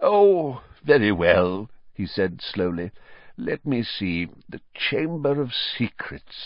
"Oh, very well," he said slowly. "Let me see. The Chamber of Secrets.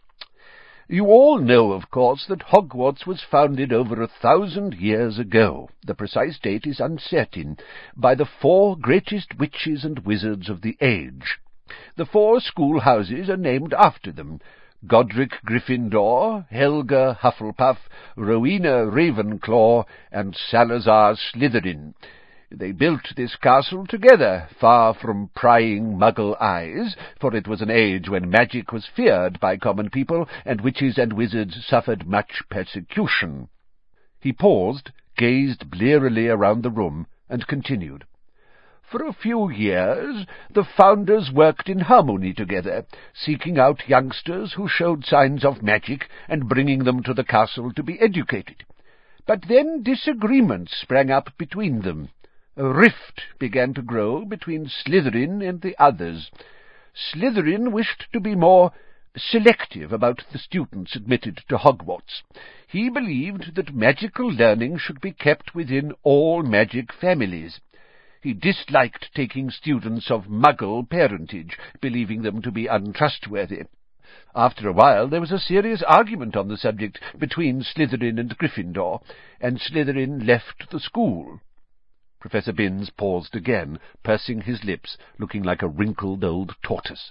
You all know, of course, that Hogwarts was founded over 1,000 years ago, the precise date is uncertain, by the 4 greatest witches and wizards of the age. The 4 schoolhouses are named after them: Godric Gryffindor, Helga Hufflepuff, Rowena Ravenclaw, and Salazar Slytherin. They built this castle together, far from prying Muggle eyes, for it was an age when magic was feared by common people, and witches and wizards suffered much persecution." He paused, gazed blearily around the room, and continued. "For a few years the founders worked in harmony together, seeking out youngsters who showed signs of magic and bringing them to the castle to be educated. But then disagreements sprang up between them. A rift began to grow between Slytherin and the others. Slytherin wished to be more selective about the students admitted to Hogwarts. He believed that magical learning should be kept within all magic families. He disliked taking students of Muggle parentage, believing them to be untrustworthy. After a while there was a serious argument on the subject between Slytherin and Gryffindor, and Slytherin left the school." Professor Binns paused again, pursing his lips, looking like a wrinkled old tortoise.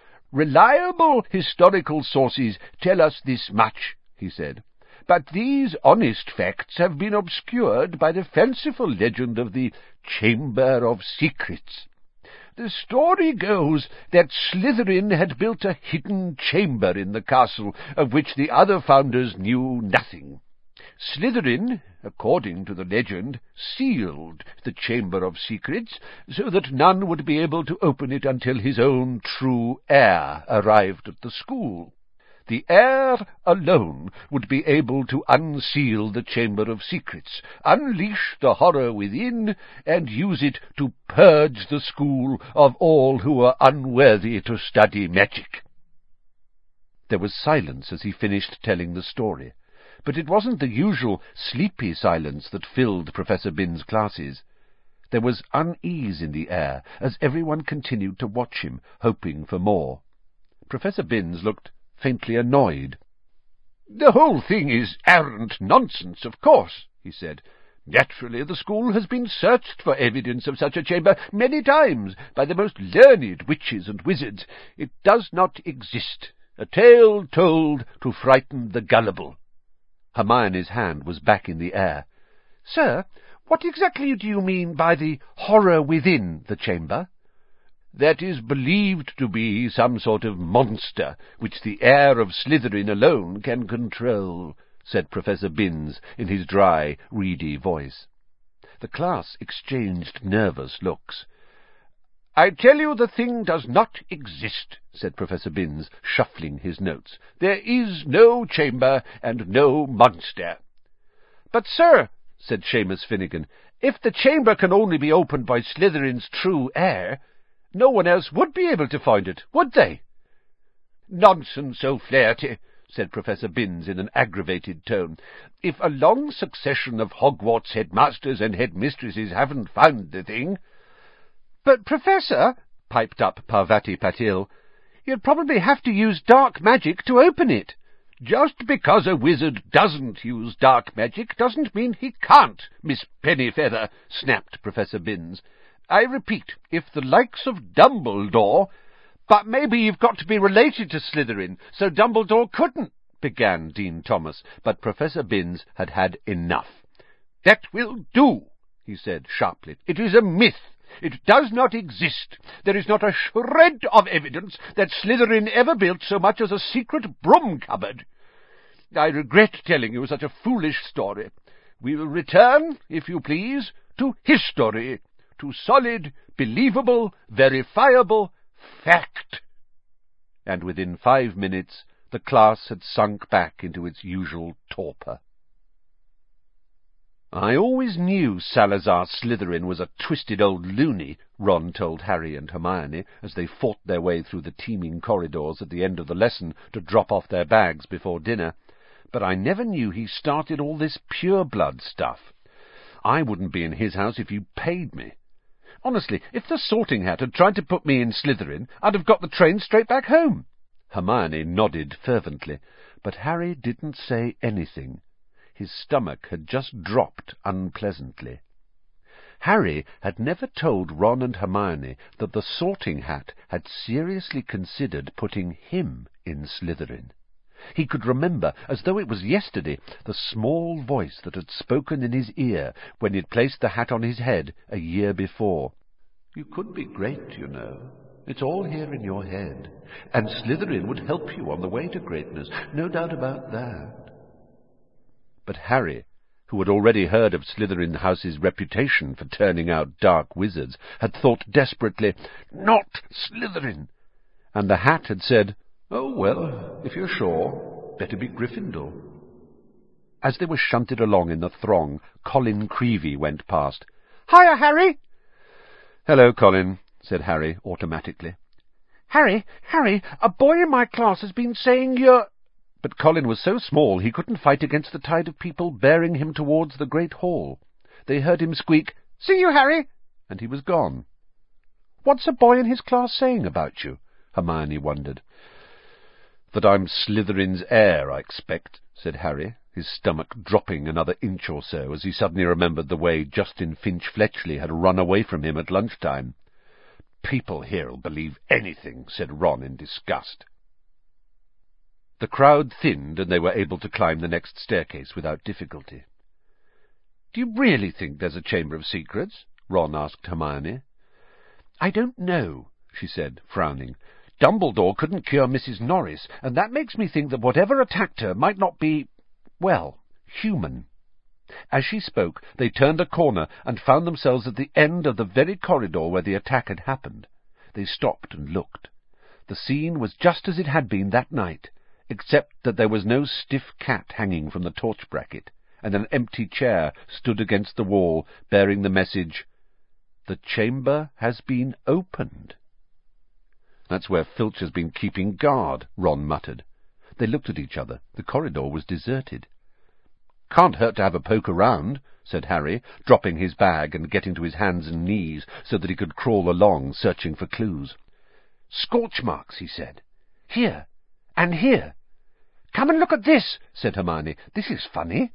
"Reliable historical sources tell us this much," he said, "but these honest facts have been obscured by the fanciful legend of the Chamber of Secrets. The story goes that Slytherin had built a hidden chamber in the castle, of which the other founders knew nothing. Slytherin, according to the legend, sealed the Chamber of Secrets so that none would be able to open it until his own true heir arrived at the school. The heir alone would be able to unseal the Chamber of Secrets, unleash the horror within, and use it to purge the school of all who were unworthy to study magic." There was silence as he finished telling the story, but it wasn't the usual sleepy silence that filled Professor Binns' classes. There was unease in the air as everyone continued to watch him, hoping for more. Professor Binns looked faintly annoyed. "The whole thing is arrant nonsense, of course," he said. "Naturally, the school has been searched for evidence of such a chamber many times by the most learned witches and wizards. It does not exist. A tale told to frighten the gullible." Hermione's hand was back in the air. "Sir, what exactly do you mean by the horror within the chamber?" "That is believed to be some sort of monster, which the heir of Slytherin alone can control," said Professor Binns in his dry, reedy voice. The class exchanged nervous looks. "I tell you the thing does not exist," said Professor Binns, shuffling his notes. "There is no chamber and no monster." "But, sir," said Seamus Finnegan, "if the chamber can only be opened by Slytherin's true heir, no one else would be able to find it, would they?" "Nonsense, O'Flaherty," said Professor Binns in an aggravated tone. "If a long succession of Hogwarts headmasters and headmistresses haven't found the thing—" "But, Professor," piped up Parvati Patil, "you'd probably have to use dark magic to open it." "Just because a wizard doesn't use dark magic doesn't mean he can't, Miss Pennyfeather," snapped Professor Binns. "I repeat, if the likes of Dumbledore—" "But maybe you've got to be related to Slytherin, so Dumbledore couldn't—" began Dean Thomas, but Professor Binns had had enough. "That will do," he said sharply. "It is a myth. It does not exist. There is not a shred of evidence that Slytherin ever built so much as a secret broom cupboard. I regret telling you such a foolish story. We will return, if you please, to history, to solid, believable, verifiable fact." And within 5 minutes the class had sunk back into its usual torpor. "I always knew Salazar Slytherin was a twisted old loony," Ron told Harry and Hermione as they fought their way through the teeming corridors at the end of the lesson to drop off their bags before dinner. "But I never knew he started all this pure-blood stuff. I wouldn't be in his house if you paid me." Honestly, if the Sorting Hat had tried to put me in Slytherin, I'd have got the train straight back home." Hermione nodded fervently, but Harry didn't say anything. His stomach had just dropped unpleasantly. Harry had never told Ron and Hermione that the Sorting Hat had seriously considered putting him in Slytherin. He could remember, as though it was yesterday, the small voice that had spoken in his ear when he had placed the hat on his head a year before. "You could be great, you know. It's all here in your head, and Slytherin would help you on the way to greatness, no doubt about that." But Harry, who had already heard of Slytherin House's reputation for turning out dark wizards, had thought desperately, "Not Slytherin!" And the hat had said, "Oh, well, if you're sure, better be Gryffindor." As they were shunted along in the throng, Colin Creevey went past. "Hiya, Harry!" "Hello, Colin," said Harry automatically. Harry, a boy in my class has been saying you're—" But Colin was so small he couldn't fight against the tide of people bearing him towards the great hall. They heard him squeak, "See you, Harry!" and he was gone. "What's a boy in his class saying about you?" Hermione wondered. "That I'm Slytherin's heir, I expect," said Harry, his stomach dropping another inch or so as he suddenly remembered the way Justin Finch-Fletchley had run away from him at lunchtime. "People here'll believe anything," said Ron in disgust. The crowd thinned, and they were able to climb the next staircase without difficulty. "Do you really think there's a Chamber of Secrets?" Ron asked Hermione. "I don't know," she said, frowning. "Dumbledore couldn't cure Mrs. Norris, and that makes me think that whatever attacked her might not be, well, human." As she spoke, they turned a corner and found themselves at the end of the very corridor where the attack had happened. They stopped and looked. The scene was just as it had been that night, except that there was no stiff cat hanging from the torch bracket, and an empty chair stood against the wall, bearing the message, "The chamber has been opened." "That's where Filch has been keeping guard," Ron muttered. They looked at each other. The corridor was deserted. "Can't hurt to have a poke around," said Harry, dropping his bag and getting to his hands and knees so that he could crawl along, searching for clues. "Scorch marks," he said. "Here, and here." "Come and look at this," said Hermione. "This is funny."